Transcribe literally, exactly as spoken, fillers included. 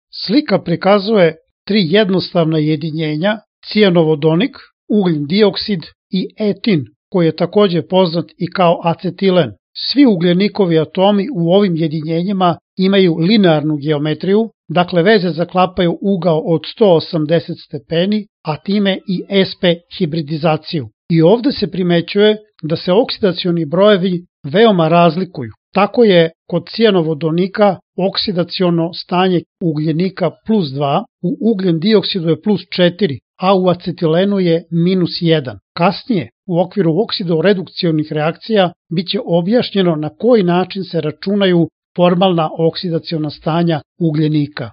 Slika prikazuje tri jednostavna jedinjenja, cijanovodonik, ugljen dioksid i etin, koji je takođe poznat i kao acetilen. Svi ugljenikovi atomi u ovim jedinjenjima imaju linearnu geometriju, dakle veze zaklapaju ugao od sto osamdeset stepeni, a time i sp hibridizaciju. I ovde se primećuje da se oksidacioni brojevi veoma razlikuju. Tako je kod cijanovodonika oksidaciono stanje ugljenika plus dva, u ugljen dioksidu je plus četiri, a u acetilenu je minus jedan. Kasnije, u okviru oksidoredukcionih reakcija, biće objašnjeno na koji način se računaju formalna oksidaciona stanja ugljenika.